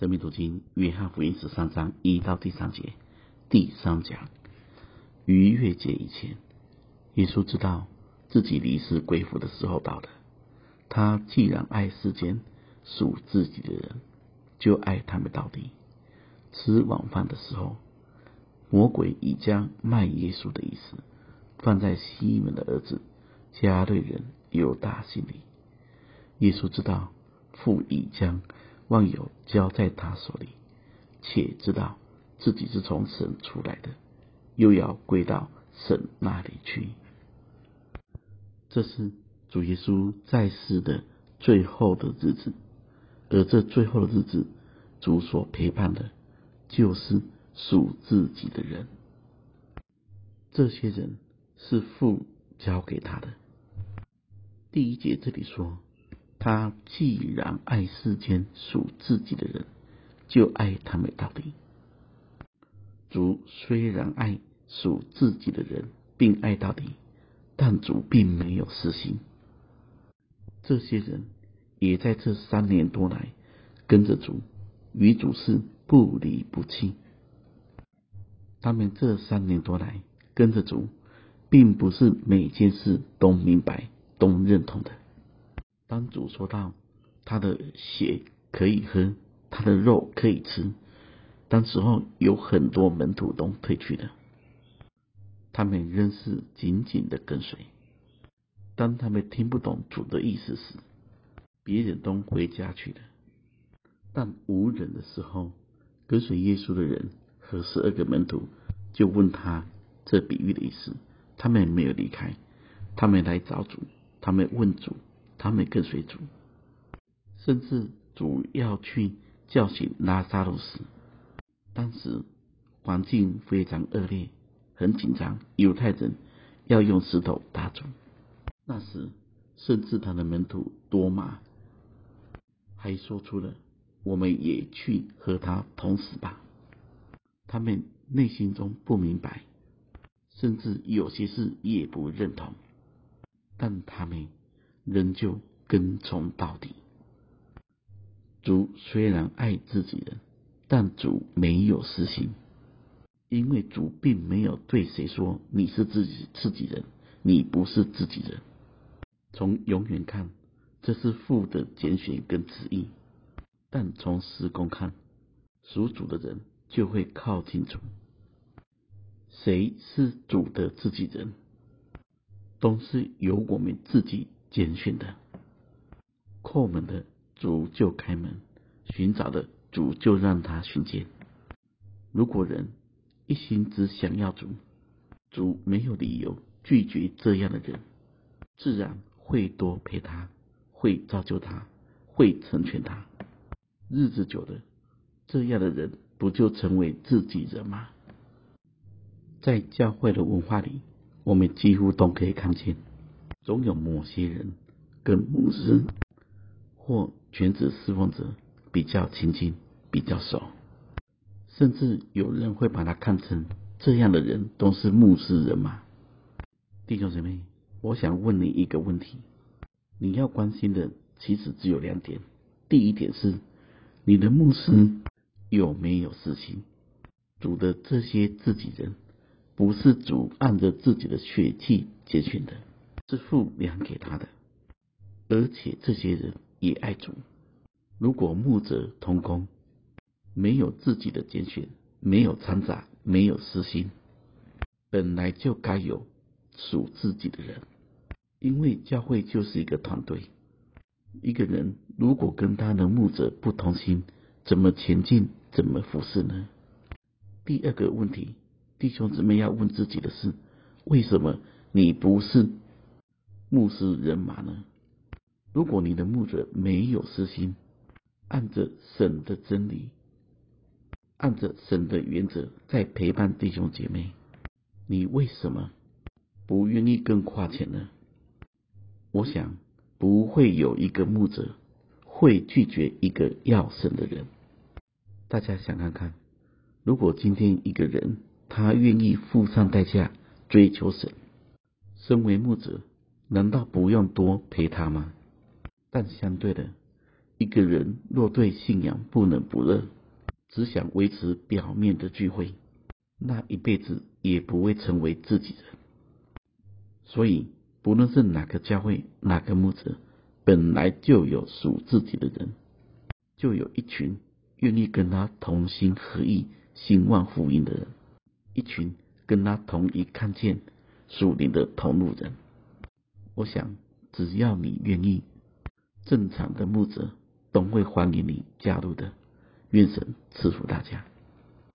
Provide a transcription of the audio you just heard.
生命读经约翰福音13章1到第3节。第3讲，逾越节以前，耶稣知道自己离世归父的时候到了。他既然爱世间属自己的人，就爱他们到底。吃晚饭的时候，魔鬼已将卖耶稣的意思放在西门的儿子加略人犹大心里。耶稣知道父已将万有交在他手里，且知道自己是从神出来的，又要归到神那里去。这是主耶稣在世的最后的日子，而这最后的日子，主所陪伴的就是属自己的人。这些人是父交给他的。第1节这里说，他既然爱世间属自己的人，就爱他们到底。主虽然爱属自己的人并爱到底，但主并没有私心。这些人也在这3年多来跟着主，与主是不离不弃。他们这3年多来跟着主，并不是每件事都明白都认同的。当主说到他的血可以喝，他的肉可以吃，当时候有很多门徒都退去了，他们仍是紧紧的跟随。当他们听不懂主的意思时，别人都回家去了。但无人的时候，跟随耶稣的人和12个门徒就问他这比喻的意思。他们没有离开，他们来找主，他们问主，他们跟随主。甚至主要去叫醒拉撒路时，当时环境非常恶劣，很紧张，犹太人要用石头打主。那时甚至他的门徒多马还说出了我们也去和他同死吧。他们内心中不明白，甚至有些事也不认同，但他们仍旧跟从到底。主虽然爱自己人，但主没有私心，因为主并没有对谁说你是自己人，你不是自己人。从永远看，这是父的拣选跟旨意，但从时空看，属主的人就会靠近主。谁是主的自己人，都是由我们自己拣选的。叩门的主就开门，寻找的主就让他寻见。如果人一心只想要主，主没有理由拒绝这样的人，自然会多陪他，会造就他，会成全他。日子久了，这样的人不就成为自己人吗？在教会的文化里，我们几乎都可以看见，总有某些人跟牧师或全职侍奉者比较亲近，比较熟，甚至有人会把他看成这样的人都是牧师人马。弟兄姊妹，我想问你一个问题，你要关心的其实只有2点。第1点是，你的牧师有没有私心？主的这些自己人，不是主按着自己的血气拣选的，是父量给他的，而且这些人也爱主。如果牧者同工，没有自己的拣选，没有掺杂，没有私心，本来就该有属自己的人。因为教会就是一个团队，一个人如果跟他的牧者不同心，怎么前进，怎么服侍呢？第2个问题，弟兄姊妹要问自己的是，为什么你不是牧师人马呢？如果你的牧者没有私心，按着神的真理，按着神的原则在陪伴弟兄姐妹，你为什么不愿意更跨前呢？我想不会有一个牧者会拒绝一个要神的人。大家想看看，如果今天一个人他愿意付上代价追求神，身为牧者难道不用多陪他吗？但相对的， 一个人若对信仰不冷不热，只想维持表面的聚会，那一辈子也不会成为自己人。所以不论是哪个教会哪个牧者，本来就有属自己的人，就有一群愿意跟他同心合意兴旺福音的人，一群跟他同一看见属灵的同路人。我想只要你愿意，正常的牧者都会欢迎你加入的。愿神赐福大家。